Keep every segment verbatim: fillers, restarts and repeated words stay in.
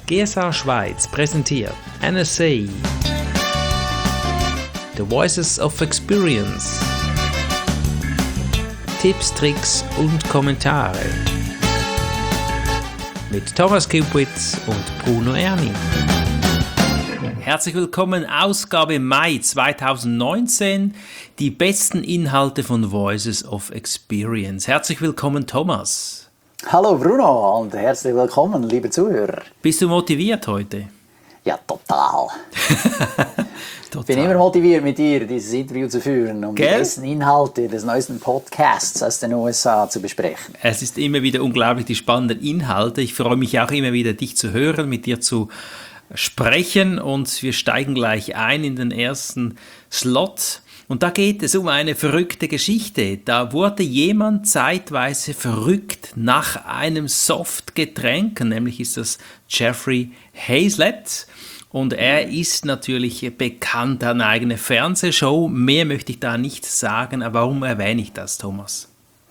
G S A Schweiz präsentiert N S A The Voices of Experience. Tipps, Tricks und Kommentare mit Thomas Kupwitz und Bruno Erni. Herzlich willkommen, Ausgabe Mai zweitausendneunzehn, die besten Inhalte von Voices of Experience. Herzlich willkommen, Thomas. Hallo Bruno und herzlich willkommen, liebe Zuhörer. Bist du motiviert heute? Ja, total. Total. Ich bin immer motiviert, mit dir dieses Interview zu führen, um Gell? die besten Inhalte des neuesten Podcasts aus den U S A zu besprechen. Es ist immer wieder unglaublich, die spannenden Inhalte. Ich freue mich auch immer wieder, dich zu hören, mit dir zu sprechen, und wir steigen gleich ein in den ersten Slot. Und da geht es um eine verrückte Geschichte. Da wurde jemand zeitweise verrückt nach einem Softgetränk, nämlich ist das Jeffrey Hayzlett. Und er ist natürlich bekannt, hat eine eigene Fernsehshow. Mehr möchte ich da nicht sagen, aber warum erwähne ich das, Thomas?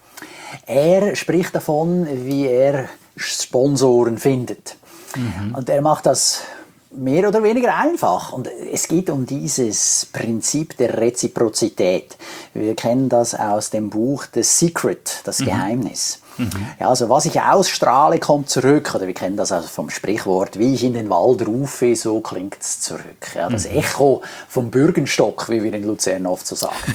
Er spricht davon, wie er Sponsoren findet. Mhm. Und er macht das mehr oder weniger einfach. Und es geht um dieses Prinzip der Reziprozität. Wir kennen das aus dem Buch The Secret, das mhm. Geheimnis. Mhm. Ja, also was ich ausstrahle, kommt zurück. Oder wir kennen das also vom Sprichwort, wie ich in den Wald rufe, so klingt es zurück. Ja, das mhm. Echo vom Bürgenstock, wie wir in Luzern oft so sagen.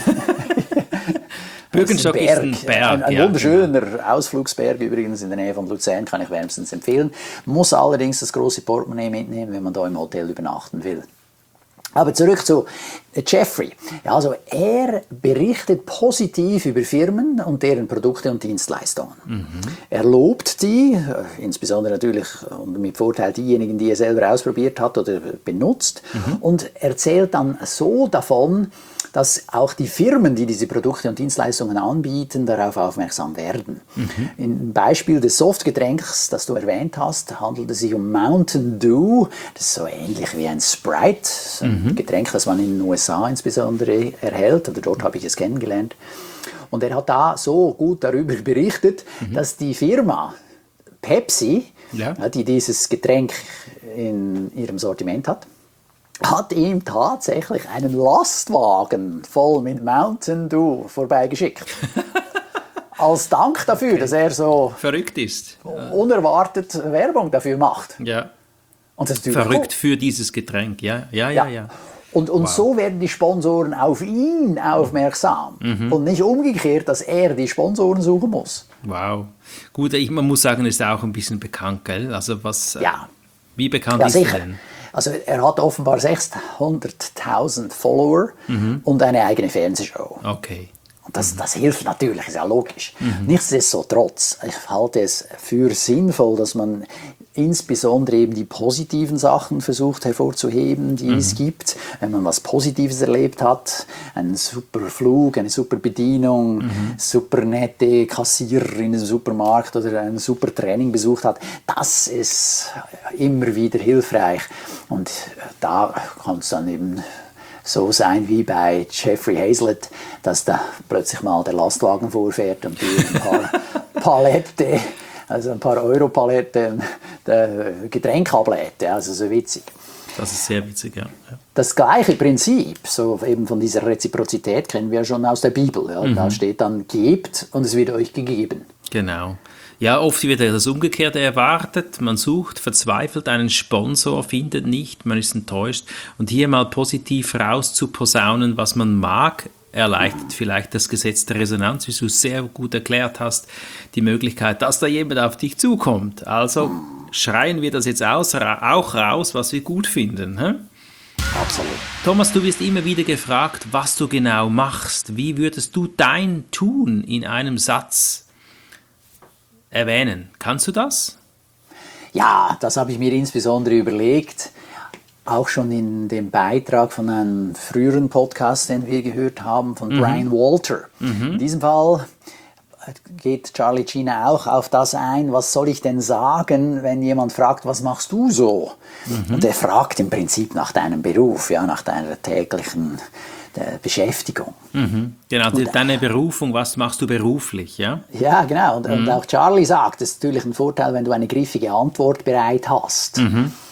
Bürgenstock ist ein Berg. Ein, ein ja, wunderschöner genau. Ausflugsberg übrigens in der Nähe von Luzern, kann ich wärmstens empfehlen. Muss allerdings das große Portemonnaie mitnehmen, wenn man da im Hotel übernachten will. Aber zurück zu Jeffrey. Ja, also er berichtet positiv über Firmen und deren Produkte und Dienstleistungen. Mhm. Er lobt die, insbesondere natürlich und mit Vorteil diejenigen, die er selber ausprobiert hat oder benutzt, mhm. und erzählt dann so davon, dass auch die Firmen, die diese Produkte und Dienstleistungen anbieten, darauf aufmerksam werden. Mhm. Im Beispiel des Softgetränks, das du erwähnt hast, handelt es sich um Mountain Dew. Das ist so ähnlich wie ein Sprite, ein mhm. Getränk, das man in den U S A insbesondere erhält, oder dort habe ich es kennengelernt. Und er hat da so gut darüber berichtet, mhm. dass die Firma Pepsi, ja. die dieses Getränk in ihrem Sortiment hat, hat ihm tatsächlich einen Lastwagen voll mit Mountain Dew vorbeigeschickt. Als Dank dafür, okay. dass er so verrückt ist. Unerwartet Werbung dafür macht. Ja. Und das ist verrückt cool. für dieses Getränk, ja, ja, ja. ja. ja. Und, und wow. so werden die Sponsoren auf ihn aufmerksam. Mhm. Und nicht umgekehrt, dass er die Sponsoren suchen muss. Wow. Gut, ich, man muss sagen, er ist auch ein bisschen bekannt, gell? Also was, ja. Wie bekannt ja, ist sicher. er denn? Also er hat offenbar sechshunderttausend Follower mhm. und eine eigene Fernsehshow. Okay. Und das, das hilft natürlich, ist ja logisch. Mhm. Nichtsdestotrotz, ich halte es für sinnvoll, dass man insbesondere eben die positiven Sachen versucht hervorzuheben, die mhm. es gibt. Wenn man was Positives erlebt hat, einen super Flug, eine super Bedienung, mhm. super nette Kassiererin im Supermarkt oder ein super Training besucht hat, das ist immer wieder hilfreich. Und da kann es dann eben so sein wie bei Jeffrey Hayzlett, dass da plötzlich mal der Lastwagen vorfährt und die ein paar Palette, also ein paar Euro-Paletten Getränk ablädt. Ja, also so witzig. Das ist sehr witzig, ja. ja. Das gleiche Prinzip, so eben von dieser Reziprozität, kennen wir schon aus der Bibel. Ja. Mhm. Da steht dann, gebt und es wird euch gegeben. Genau. Ja, oft wird das Umgekehrte erwartet. Man sucht verzweifelt einen Sponsor, findet nicht, man ist enttäuscht. Und hier mal positiv rauszuposaunen, was man mag, erleichtert vielleicht das Gesetz der Resonanz, wie du es sehr gut erklärt hast, die Möglichkeit, dass da jemand auf dich zukommt. Also schreien wir das jetzt aus, auch raus, was wir gut finden. Hä? Absolut. Thomas, du wirst immer wieder gefragt, was du genau machst. Wie würdest du dein Tun in einem Satz erwähnen? Kannst du das? Ja, das habe ich mir insbesondere überlegt. Auch schon in dem Beitrag von einem früheren Podcast, den wir gehört haben, von mhm. Brian Walter. Mhm. In diesem Fall geht Charlie China auch auf das ein, was soll ich denn sagen, wenn jemand fragt, was machst du so? Mhm. Und er fragt im Prinzip nach deinem Beruf, ja, nach deiner täglichen äh, Beschäftigung. Mhm. Genau, und, deine Berufung, was machst du beruflich, ja? Ja, genau. Und, mhm. und auch Charlie sagt, es ist natürlich ein Vorteil, wenn du eine griffige Antwort bereit hast. Mhm.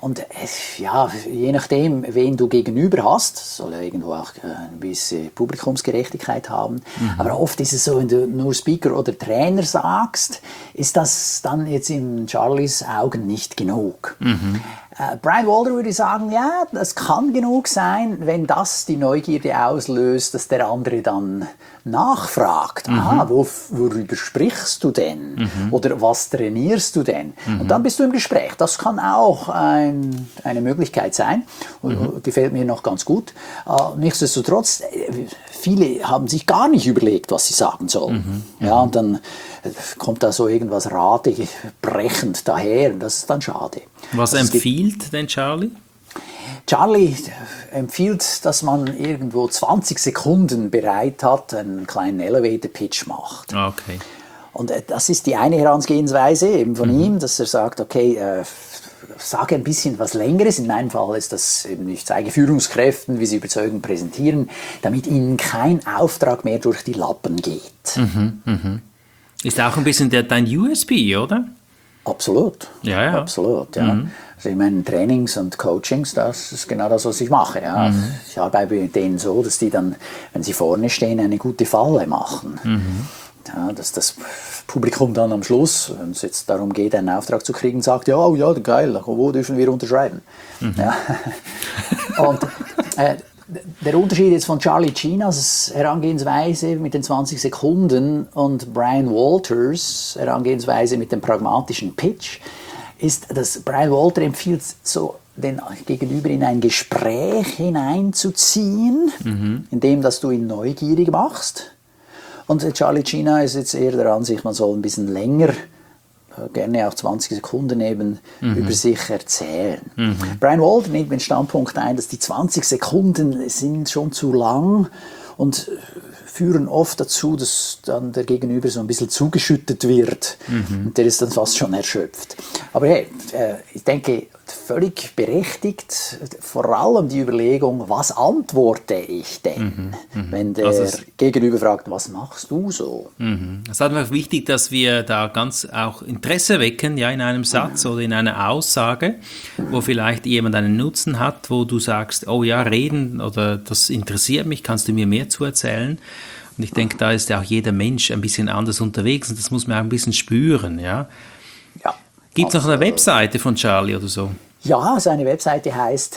Und äh, ja, je nachdem, wen du gegenüber hast, soll ja irgendwo auch äh, eine gewisse Publikumsgerechtigkeit haben. Mhm. Aber oft ist es so, wenn du nur Speaker oder Trainer sagst, ist das dann jetzt in Charlies Augen nicht genug. Mhm. Äh, Brian Walter würde sagen, ja, das kann genug sein, wenn das die Neugierde auslöst, dass der andere dann nachfragt. Mhm. Aha, wo, worüber sprichst du denn? Mhm. Oder was trainierst du denn? Mhm. Und dann bist du im Gespräch. Das kann auch ein, eine Möglichkeit sein. Mhm. Gefällt mir noch ganz gut. Äh, nichtsdestotrotz, viele haben sich gar nicht überlegt, was sie sagen sollen. Mhm. Ja, und dann kommt da so irgendwas radebrechend daher. Und das ist dann schade. Was also empfiehlt denn Charlie? Charlie empfiehlt, dass man irgendwo zwanzig Sekunden bereit hat, einen kleinen Elevator-Pitch macht. Okay. Und das ist die eine Herangehensweise eben von mhm. ihm, dass er sagt, okay, äh, sage ein bisschen was Längeres. In meinem Fall ist das eben, ich zeige Führungskräften, wie sie überzeugend präsentieren, damit ihnen kein Auftrag mehr durch die Lappen geht. Mhm. Mhm. Ist auch ein bisschen der, dein U S P, oder? Absolut. Ja, ja. Absolut, ja. Mhm. Also in meinen Trainings und Coachings, das ist genau das, was ich mache. Ja. Mhm. Ich arbeite mit denen so, dass die dann, wenn sie vorne stehen, eine gute Falle machen. Mhm. Ja, dass das Publikum dann am Schluss, wenn es jetzt darum geht, einen Auftrag zu kriegen, sagt, ja, oh, ja, geil, wo dürfen wir unterschreiben? Mhm. Ja. Und äh, der Unterschied jetzt von Charlie Chinas Herangehensweise mit den zwanzig Sekunden und Brian Walters Herangehensweise mit dem pragmatischen Pitch ist, dass Brian Walter empfiehlt, so den Gegenüber in ein Gespräch hineinzuziehen, mhm. indem dass du ihn neugierig machst. Und Charlie China ist jetzt eher der Ansicht, man soll ein bisschen länger, gerne auch zwanzig Sekunden eben, mhm. über sich erzählen. Mhm. Brian Walter nimmt den Standpunkt ein, dass die zwanzig Sekunden sind schon zu lang und führen oft dazu, dass dann der Gegenüber so ein bisschen zugeschüttet wird. Mhm. Und der ist dann fast schon erschöpft. Aber hey, ich denke, völlig berechtigt, vor allem die Überlegung, was antworte ich denn, mhm, wenn der also Gegenüber fragt, was machst du so? Mhm. Es ist einfach wichtig, dass wir da ganz auch Interesse wecken, ja, in einem Satz mhm. oder in einer Aussage, wo vielleicht jemand einen Nutzen hat, wo du sagst, oh ja, reden oder das interessiert mich, kannst du mir mehr zu erzählen? Und ich denke, da ist ja auch jeder Mensch ein bisschen anders unterwegs und das muss man auch ein bisschen spüren, ja. Ja. Gibt es noch eine Webseite von Charlie oder so? Ja, seine Webseite heißt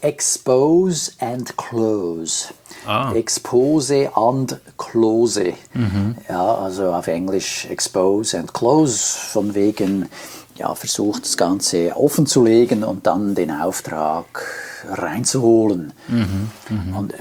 Expose and Close. Ah. Expose and Close. Mhm. Ja, also auf Englisch Expose and Close, von wegen, ja, versucht das Ganze offen zu legen und dann den Auftrag reinzuholen. Mhm. Mhm. Und äh,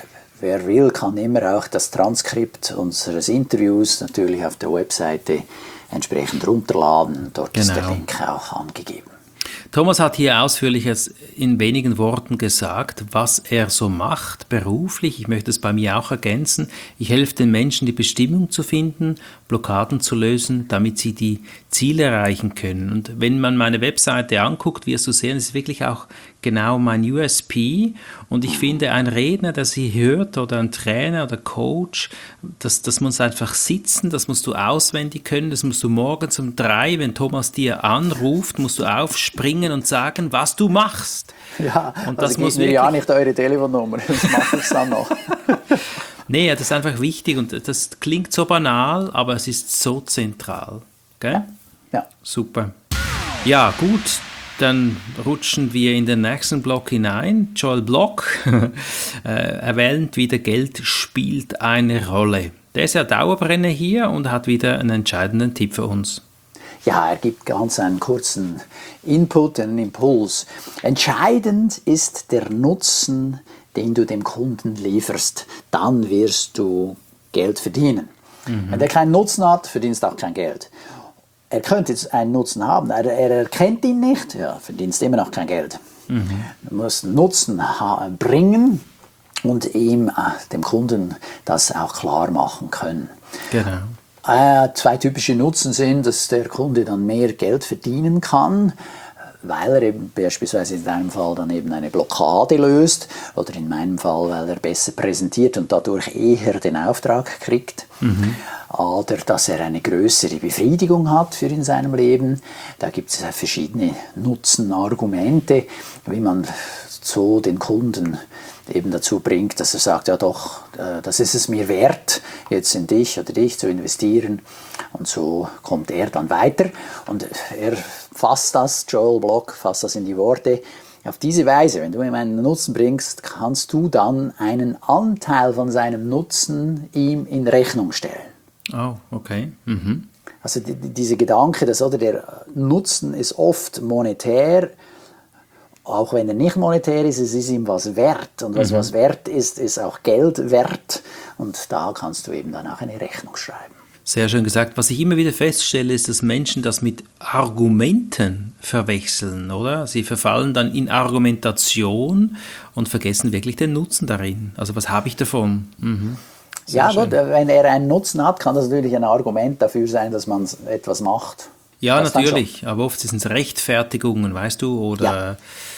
wer will, kann immer auch das Transkript unseres Interviews natürlich auf der Webseite entsprechend runterladen. Dort genau. ist der Link auch angegeben. Thomas hat hier ausführlich in wenigen Worten gesagt, was er so macht beruflich. Ich möchte es bei mir auch ergänzen. Ich helfe den Menschen, die Bestimmung zu finden, Blockaden zu lösen, damit sie die Ziele erreichen können. Und wenn man meine Webseite anguckt, wirst du sehen, es ist wirklich auch genau mein U S P. Und ich finde, ein Redner, der sie hört, oder ein Trainer oder Coach, das, das muss einfach sitzen, das musst du auswendig können, das musst du morgens um drei, wenn Thomas dir anruft, musst du aufspringen und sagen, was du machst. Ja, und also das muss mir ja nicht eure Telefonnummer, das mache ich dann noch. Nee, das ist einfach wichtig und das klingt so banal, aber es ist so zentral. Gell? Ja. Ja. Super. Ja, gut. Dann rutschen wir in den nächsten Block hinein. Joel Block äh, erwähnt wieder, Geld spielt eine Rolle. Der ist ja Dauerbrenner hier und hat wieder einen entscheidenden Tipp für uns. Ja, er gibt ganz einen kurzen Input, einen Impuls. Entscheidend ist der Nutzen, den du dem Kunden lieferst. Dann wirst du Geld verdienen. Mhm. Wenn der keinen Nutzen hat, verdienst du auch kein Geld. Er könnte jetzt einen Nutzen haben, er, er erkennt ihn nicht, ja, verdienst immer noch kein Geld. Mhm. Du musst Nutzen bringen und ihm, äh, dem Kunden, das auch klar machen können. Genau. Äh, zwei typische Nutzen sind, dass der Kunde dann mehr Geld verdienen kann, weil er eben beispielsweise in deinem Fall dann eben eine Blockade löst oder in meinem Fall, weil er besser präsentiert und dadurch eher den Auftrag kriegt. Mhm. oder dass er eine größere Befriedigung hat für in seinem Leben. Da gibt es verschiedene Nutzenargumente, wie man so den Kunden eben dazu bringt, dass er sagt, ja doch, das ist es mir wert, jetzt in dich oder dich zu investieren. Und so kommt er dann weiter und er fasst das, Joel Block fasst das in die Worte. Auf diese Weise, wenn du ihm einen Nutzen bringst, kannst du dann einen Anteil von seinem Nutzen ihm in Rechnung stellen. Oh, okay. Mhm. Also die, diese Gedanke, dass oder der Nutzen ist oft monetär, auch wenn er nicht monetär ist, es ist ihm was wert. Und was mhm. was wert ist, ist auch Geld wert. Und da kannst du eben dann auch eine Rechnung schreiben. Sehr schön gesagt. Was ich immer wieder feststelle, ist, dass Menschen das mit Argumenten verwechseln, oder? Sie verfallen dann in Argumentation und vergessen wirklich den Nutzen darin. Also was habe ich davon? Mhm. Ja schön. Gut, wenn er einen Nutzen hat, kann das natürlich ein Argument dafür sein, dass man etwas macht. Ja, das natürlich, aber oft sind es Rechtfertigungen, weißt du, oder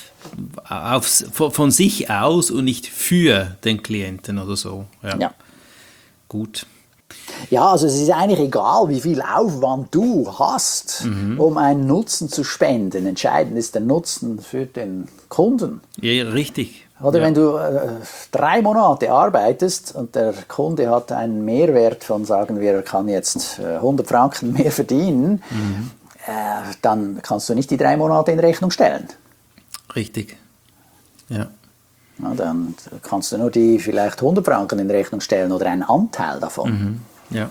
ja. aufs, von, von sich aus und nicht für den Klienten oder so. Ja. ja. Gut. Ja, also es ist eigentlich egal, wie viel Aufwand du hast, mhm. um einen Nutzen zu spenden. Entscheidend ist der Nutzen für den Kunden. Ja, richtig. Oder ja. wenn du äh, drei Monate arbeitest und der Kunde hat einen Mehrwert von, sagen wir, er kann jetzt äh, hundert Franken mehr verdienen, mhm. äh, dann kannst du nicht die drei Monate in Rechnung stellen. Richtig, ja. Ja, dann kannst du nur die vielleicht hundert Franken in Rechnung stellen oder einen Anteil davon. Mhm. Ja.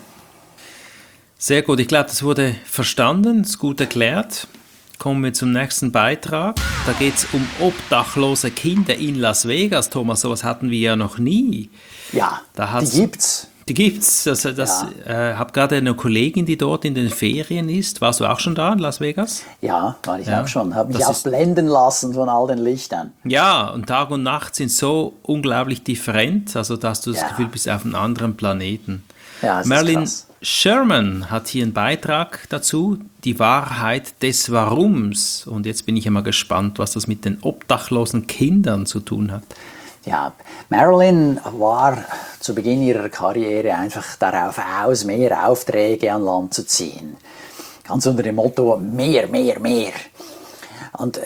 Sehr gut, ich glaube, das wurde verstanden, ist gut erklärt. Kommen wir zum nächsten Beitrag. Da geht es um obdachlose Kinder in Las Vegas. Thomas, sowas hatten wir ja noch nie. Ja, da die gibt's. Die gibt's. Also das, ja. äh, habe gerade eine Kollegin, die dort in den Ferien ist. Warst du auch schon da in Las Vegas? Ja, war ich ja. auch schon. Habe mich das auch blenden lassen von all den Lichtern. Ja, und Tag und Nacht sind so unglaublich different, also dass du das ja. Gefühl bist auf einem anderen Planeten. Ja, das Marilyn ist krass. Sherman hat hier einen Beitrag dazu, die Wahrheit des Warums. Und jetzt bin ich einmal gespannt, was das mit den obdachlosen Kindern zu tun hat. Ja, Marilyn war zu Beginn ihrer Karriere einfach darauf aus, mehr Aufträge an Land zu ziehen. Ganz unter dem Motto mehr, mehr, mehr. Und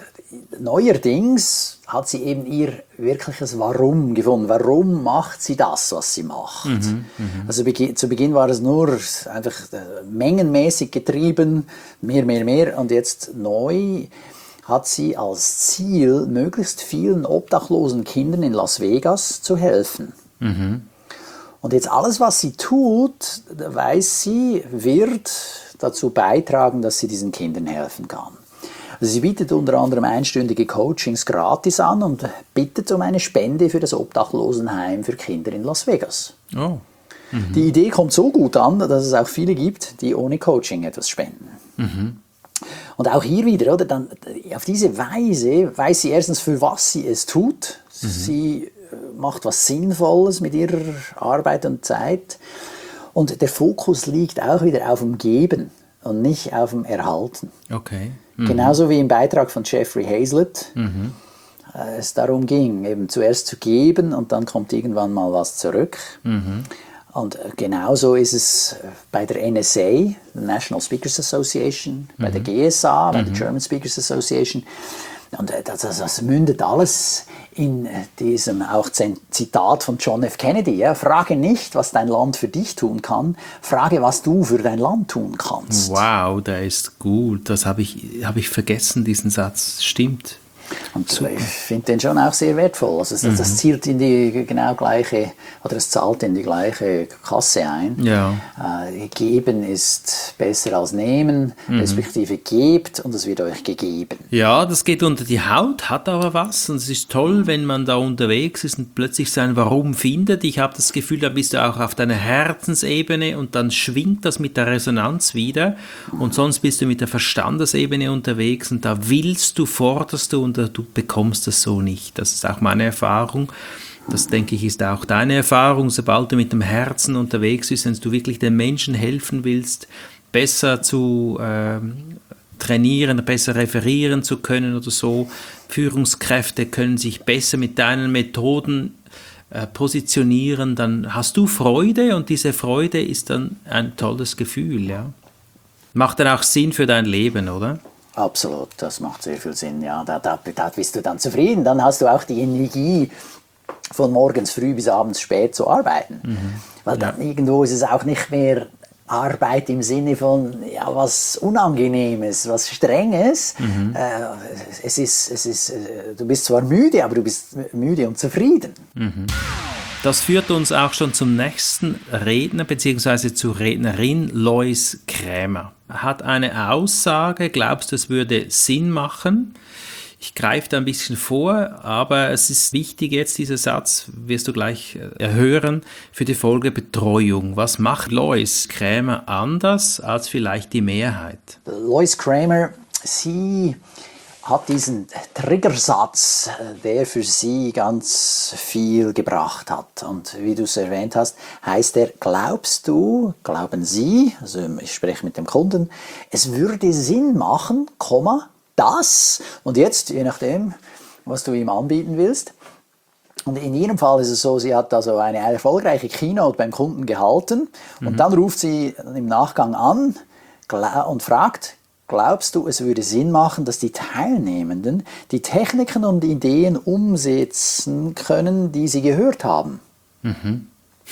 neuerdings hat sie eben ihr wirkliches Warum gefunden. Warum macht sie das, was sie macht? Mhm, also zu Beginn war es nur einfach mengenmäßig getrieben, mehr, mehr, mehr. Und jetzt neu hat sie als Ziel, möglichst vielen obdachlosen Kindern in Las Vegas zu helfen. Mhm. Und jetzt alles, was sie tut, weiß sie, wird dazu beitragen, dass sie diesen Kindern helfen kann. Also sie bietet unter anderem einstündige Coachings gratis an und bittet um eine Spende für das Obdachlosenheim für Kinder in Las Vegas. Oh. Mhm. Die Idee kommt so gut an, dass es auch viele gibt, die ohne Coaching etwas spenden. Mhm. Und auch hier wieder, oder, dann, auf diese Weise weiß sie erstens, für was sie es tut. Mhm. Sie macht was Sinnvolles mit ihrer Arbeit und Zeit. Und der Fokus liegt auch wieder auf dem Geben und nicht auf dem Erhalten. Okay. Mhm. Genauso wie im Beitrag von Jeffrey Hazlett mhm. äh, es darum ging, eben zuerst zu geben und dann kommt irgendwann mal was zurück. Mhm. Und genauso ist es bei der N S A, National Speakers Association, mhm. bei der G S A, bei mhm. der German Speakers Association. Und das, das mündet alles in diesem auch Zitat von John F. Kennedy. Ja? Frage nicht, was dein Land für dich tun kann, frage, was du für dein Land tun kannst. Wow, der ist gut. Das habe ich, hab ich vergessen, diesen Satz. Stimmt. Und super. Ich finde den schon auch sehr wertvoll. Also das, mhm. das zielt in die genau gleiche, oder es zahlt in die gleiche Kasse ein. Ja. Äh, geben ist besser als nehmen, mhm. respektive gebt und es wird euch gegeben. Ja, das geht unter die Haut, hat aber was. Und es ist toll, wenn man da unterwegs ist und plötzlich sein Warum findet. Ich habe das Gefühl, da bist du auch auf deiner Herzensebene und dann schwingt das mit der Resonanz wieder. Und sonst bist du mit der Verstandesebene unterwegs und da willst du, forderst du und du bekommst das so nicht. Das ist auch meine Erfahrung. Das, denke ich, ist auch deine Erfahrung. Sobald du mit dem Herzen unterwegs bist, wenn du wirklich den Menschen helfen willst, besser zu ähm, trainieren, besser referieren zu können oder so. Führungskräfte können sich besser mit deinen Methoden äh, positionieren, dann hast du Freude und diese Freude ist dann ein tolles Gefühl, ja. Macht dann auch Sinn für dein Leben, oder? Absolut, das macht sehr viel Sinn, ja. Da, da, da bist du dann zufrieden, dann hast du auch die Energie, von morgens früh bis abends spät zu arbeiten. Mhm. Weil dann ja. irgendwo ist es auch nicht mehr Arbeit im Sinne von ja, was Unangenehmes, was Strenges. Mhm. Äh, es ist, es ist, du bist zwar müde, aber du bist müde und zufrieden. Mhm. Das führt uns auch schon zum nächsten Redner bzw. zur Rednerin. Lois Krämer hat eine Aussage, glaubst du, es würde Sinn machen? Ich greife da ein bisschen vor, aber es ist wichtig jetzt, dieser Satz, wirst du gleich hören, für die Folge Betreuung. Was macht Lois Krämer anders als vielleicht die Mehrheit? Lois Krämer, sie hat diesen Triggersatz, der für sie ganz viel gebracht hat. Und wie du es erwähnt hast, heißt er, glaubst du, glauben Sie, also ich spreche mit dem Kunden, es würde Sinn machen, Komma, das, und jetzt, je nachdem, was du ihm anbieten willst. Und in ihrem Fall ist es so, sie hat also eine erfolgreiche Keynote beim Kunden gehalten und mhm. dann ruft sie im Nachgang an und fragt, glaubst du, es würde Sinn machen, dass die Teilnehmenden die Techniken und Ideen umsetzen können, die sie gehört haben? Mhm.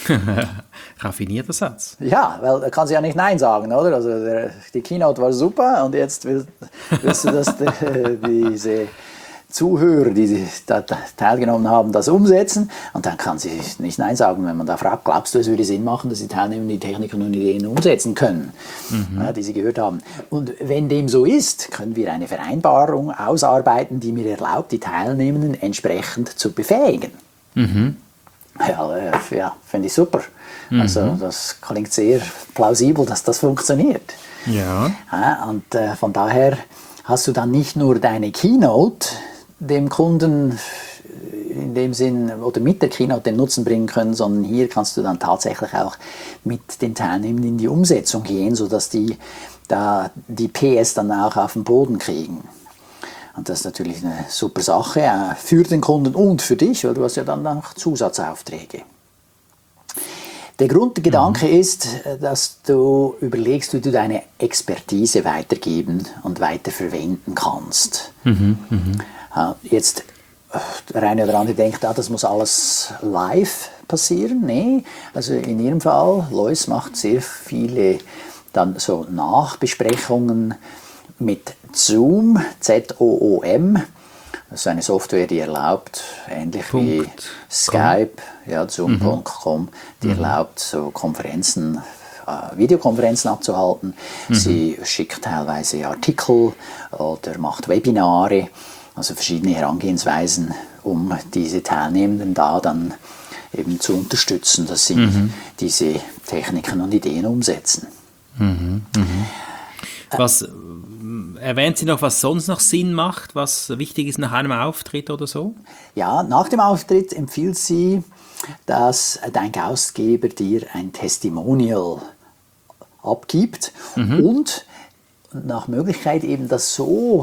Raffinierter Satz. Ja, weil da kann sie ja nicht Nein sagen, oder? Also der, die Keynote war super und jetzt will, willst du, dass die, diese Zuhörer, die da teilgenommen haben, das umsetzen. Und dann kann sie nicht Nein sagen, wenn man da fragt, glaubst du, es würde Sinn machen, dass die Teilnehmer die Techniken und Ideen umsetzen können, mhm. ja, die sie gehört haben. Und wenn dem so ist, können wir eine Vereinbarung ausarbeiten, die mir erlaubt, die Teilnehmenden entsprechend zu befähigen. Mhm. Ja, ja finde ich super. Mhm. Also das klingt sehr plausibel, dass das funktioniert. Ja. Ja, und äh, von daher hast du dann nicht nur deine Keynote dem Kunden in dem Sinn oder mit der Keynote den Nutzen bringen können, sondern hier kannst du dann tatsächlich auch mit den Teilnehmern in die Umsetzung gehen, sodass die da die P S dann auch auf den Boden kriegen. Und das ist natürlich eine super Sache, äh, für den Kunden und für dich, weil du hast ja dann auch Zusatzaufträge. Der Grundgedanke mhm. ist, dass du überlegst, wie du deine Expertise weitergeben und weiterverwenden kannst. Mhm. Mhm. Jetzt, der eine oder andere denkt, ah, das muss alles live passieren. Nee, also in ihrem Fall, Lois macht sehr viele dann so Nachbesprechungen mit Zoom, Z O O M. Das ist eine Software, die erlaubt, ähnlich Punkt. wie Skype, ja, Zoom Punkt com, mhm. die erlaubt, so Konferenzen, äh, Videokonferenzen abzuhalten. Mhm. Sie schickt teilweise Artikel oder macht Webinare, also verschiedene Herangehensweisen, um diese Teilnehmenden da dann eben zu unterstützen, dass sie mhm. diese Techniken und Ideen umsetzen. Mhm. Mhm. Was erwähnt sie noch, was sonst noch Sinn macht, was wichtig ist nach einem Auftritt oder so? Ja, nach dem Auftritt empfiehlt sie, dass dein Gastgeber dir ein Testimonial abgibt mhm. und nach Möglichkeit eben das so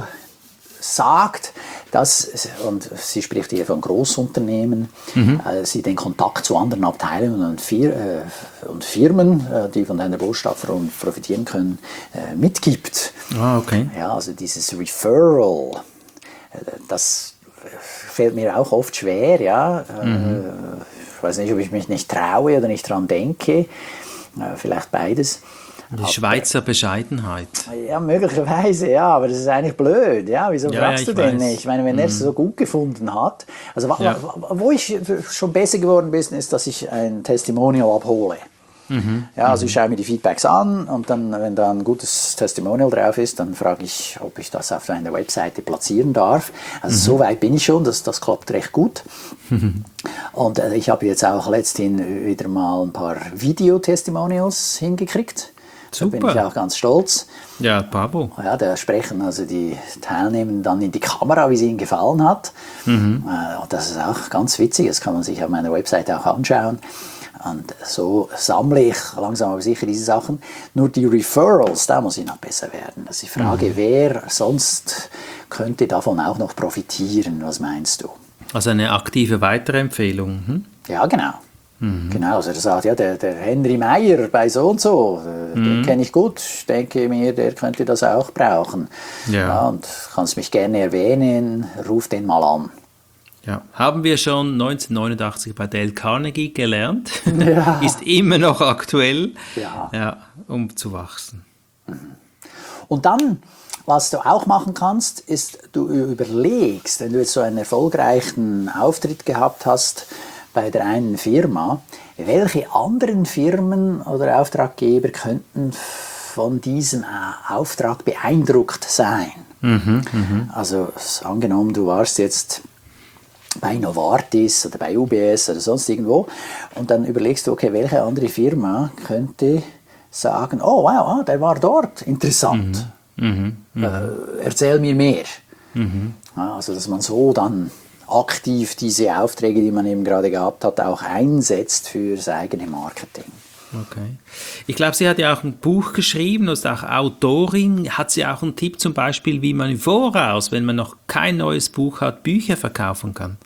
sagt, dass, und sie spricht hier von Großunternehmen, mhm. äh, sie den Kontakt zu anderen Abteilungen und, Fir äh, und Firmen, äh, die von deiner Botschaft profitieren können, äh, mitgibt. Ah, okay. Ja, also dieses Referral, äh, das fällt mir auch oft schwer, ja. Mhm. Äh, ich weiß nicht, ob ich mich nicht traue oder nicht dran denke, äh, vielleicht beides. Die Schweizer Bescheidenheit. Ja, möglicherweise, ja, aber das ist eigentlich blöd. Ja, wieso ja, fragst ja, du den weiß. nicht? Ich meine, wenn mm. er es so gut gefunden hat. Also, ja. wo ich schon besser geworden bin, ist, dass ich ein Testimonial abhole. Mhm. Ja, also ich schaue mir die Feedbacks an und dann, wenn da ein gutes Testimonial drauf ist, dann frage ich, ob ich das auf einer Webseite platzieren darf. Also mhm. so weit bin ich schon, das, das klappt recht gut. Mhm. Und äh, ich habe jetzt auch letzthin wieder mal ein paar Video-Testimonials hingekriegt. Super. Da bin ich auch ganz stolz. Ja, bravo. Ja, da sprechen also die Teilnehmer dann in die Kamera, wie es ihnen gefallen hat. Mhm. Das ist auch ganz witzig, das kann man sich auf meiner Webseite auch anschauen. Und so sammle ich langsam aber sicher diese Sachen. Nur die Referrals, da muss ich noch besser werden. Also ich frage, mhm. wer sonst könnte davon auch noch profitieren? Was meinst du? Also eine aktive Weiterempfehlung. Hm? Ja, genau. Mhm. Genau, also er sagt, ja, der, der Henry Meyer bei so und so, mhm. den kenne ich gut, ich denke mir, der könnte das auch brauchen. Ja. Ja, und kannst mich gerne erwähnen, ruf den mal an. Ja, haben wir schon neunzehnhundertneunundachtzig bei Dale Carnegie gelernt, ja. Ist immer noch aktuell, ja. Ja, um zu wachsen. Und dann, was du auch machen kannst, ist, du überlegst, wenn du jetzt so einen erfolgreichen Auftritt gehabt hast bei der einen Firma, welche anderen Firmen oder Auftraggeber könnten von diesem Auftrag beeindruckt sein? Mhm, mh. Also angenommen, du warst jetzt bei Novartis oder bei U B S oder sonst irgendwo und dann überlegst du, okay, welche andere Firma könnte sagen, oh wow, ah, der war dort, interessant, mhm, mh. äh, erzähl mir mehr. Mhm. Also dass man so dann aktiv diese Aufträge, die man eben gerade gehabt hat, auch einsetzt für das eigene Marketing. Okay. Ich glaube, sie hat ja auch ein Buch geschrieben, ist auch Autorin. Hat sie auch einen Tipp zum Beispiel, wie man im Voraus, wenn man noch kein neues Buch hat, Bücher verkaufen kann?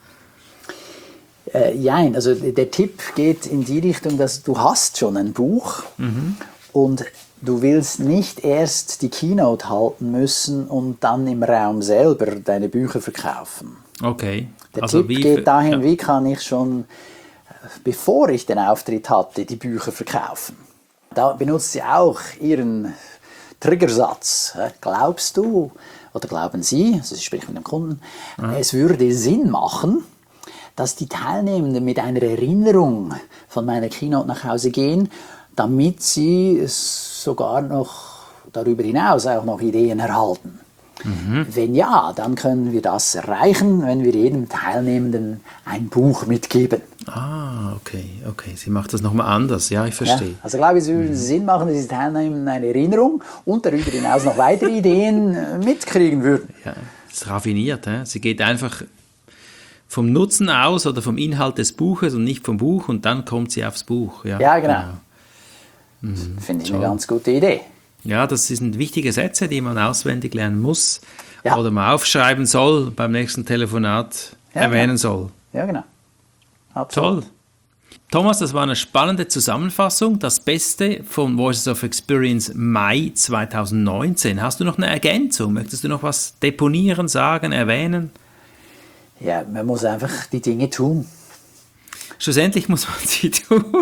Äh, nein, also der Tipp geht in die Richtung, dass du hast schon ein Buch mhm. und du willst nicht erst die Keynote halten müssen und dann im Raum selber deine Bücher verkaufen. Okay. Der also Tipp geht dahin, ja. wie kann ich schon, bevor ich den Auftritt hatte, die Bücher verkaufen. Da benutzt sie auch ihren Triggersatz. Glaubst du, oder glauben Sie, also sie spricht mit dem Kunden, mhm. es würde Sinn machen, dass die Teilnehmenden mit einer Erinnerung von meiner Keynote nach Hause gehen, damit sie sogar noch darüber hinaus auch noch Ideen erhalten. Mhm. Wenn ja, dann können wir das erreichen, wenn wir jedem Teilnehmenden ein Buch mitgeben. Ah, okay, okay. Sie macht das nochmal anders, ja, ich verstehe. Ja, also glaube ich, es würde mhm. Sinn machen, dass die Teilnehmenden eine Erinnerung und darüber hinaus noch weitere Ideen mitkriegen würden. Ja, das ist raffiniert. He? Sie geht einfach vom Nutzen aus oder vom Inhalt des Buches und nicht vom Buch und dann kommt sie aufs Buch. Ja, ja genau. genau. Mhm. Finde ich Toll. Eine ganz gute Idee. Ja, das sind wichtige Sätze, die man auswendig lernen muss ja. oder mal aufschreiben soll, beim nächsten Telefonat ja, erwähnen genau. soll. Ja, genau. Absolut. Toll. Thomas, das war eine spannende Zusammenfassung. Das Beste von Voices of Experience Mai zweitausendneunzehn. Hast du noch eine Ergänzung? Möchtest du noch was deponieren, sagen, erwähnen? Ja, man muss einfach die Dinge tun. Schlussendlich muss man sie tun.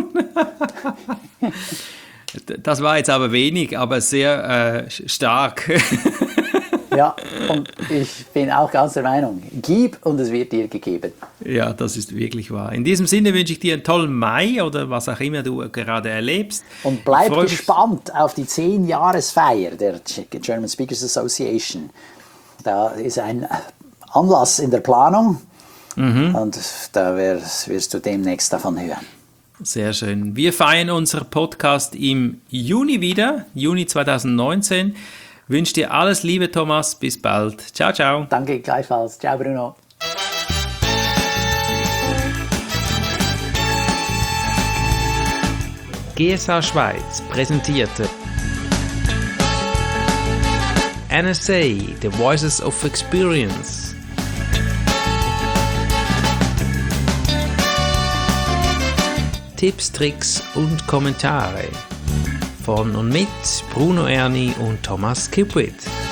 Das war jetzt aber wenig, aber sehr äh, stark. Ja, und ich bin auch ganz der Meinung, gib und es wird dir gegeben. Ja, das ist wirklich wahr. In diesem Sinne wünsche ich dir einen tollen Mai oder was auch immer du gerade erlebst. Und bleib gespannt auf die zehn-Jahresfeier der German Speakers Association. Da ist ein Anlass in der Planung mhm. und da wirst, wirst du demnächst davon hören. Sehr schön. Wir feiern unseren Podcast im Juni wieder, Juni zweitausendneunzehn. Wünsche dir alles Liebe, Thomas. Bis bald. Ciao, ciao. Danke, gleichfalls. Ciao, Bruno. G S A Schweiz präsentierte N S A, The Voices of Experience. Tipps, Tricks und Kommentare von und mit Bruno Erni und Thomas Kipwith.